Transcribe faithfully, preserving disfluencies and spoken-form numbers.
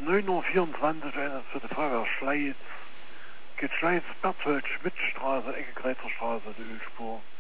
neun Uhr vierundzwanzig eine für die Feuerwehr Schlei. Geht Schlei, Berthold, Schmidtstraße, Ecke Kreuzerstraße, die Ölspur.